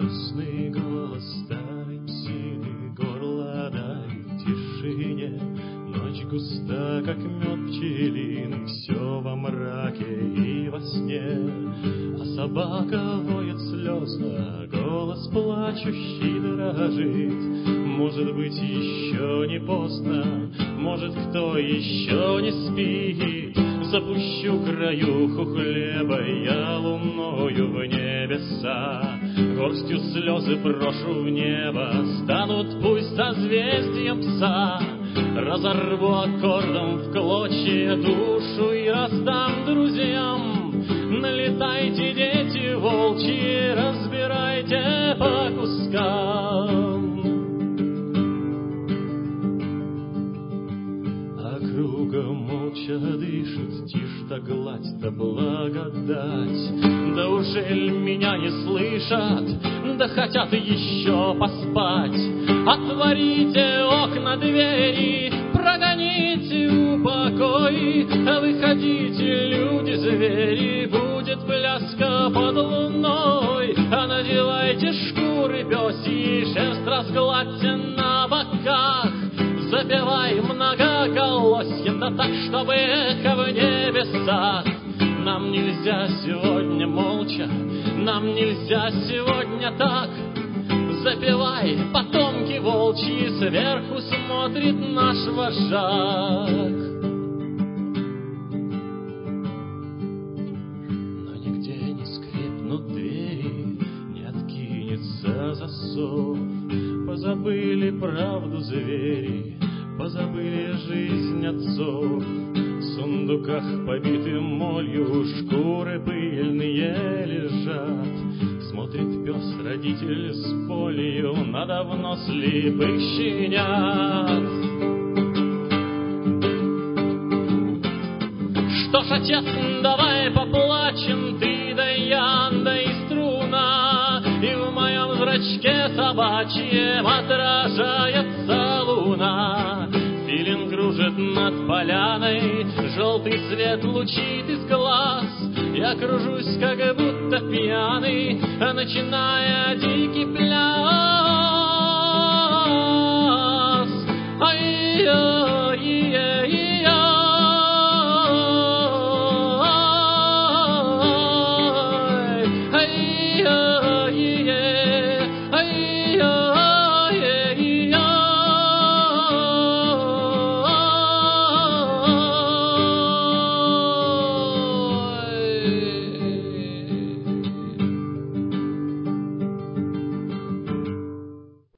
грустный голос старой псины горло давит в тишине. Ночь густа, как мед пчелиный, все во мраке и во сне. А собака воет слезно, голос плачущий дрожит. Может быть, еще не поздно, может, кто еще не спит. Запущу краюху хлеба я луною в небеса. Горстью слезы брошу в небо, станут пусть созвездием пса. Разорву аккордом в клочья душу и раздам друзьям. Налетайте, дети волчьи, разбирайте по кускам. Округа молча дышит, тишь да гладь да благодать. Да ужель меня не слышат, да хотят еще поспать? Отворите окна, двери, прогоните упокой. Выходите, люди, звери, будет пляска под луной. Надевайте шкуры пёсьи, шерсть разгладьте на боках. Запевай многоголосьем, да так, чтобы эхо в небесах. Нам нельзя сегодня молча, нам нельзя сегодня так. Запевай, потомки волчьи, сверху смотрит наш вожак. Но нигде не скрипнут двери, не откинется засов. Позабыли правду звери, позабыли жизнь отцов. В сундуках, побитым молью, шкуры пыльные лежат. Смотрит пес, родитель с полью, на давно слепых щенят. Что ж, отец, давай поплачем, ты да я, да и струна. И в моем зрачке собачьем отражается луна. Филин кружит над поляной, желтый свет лучит из глаз. Я кружусь, как будто пьяный, начиная дикий пляс.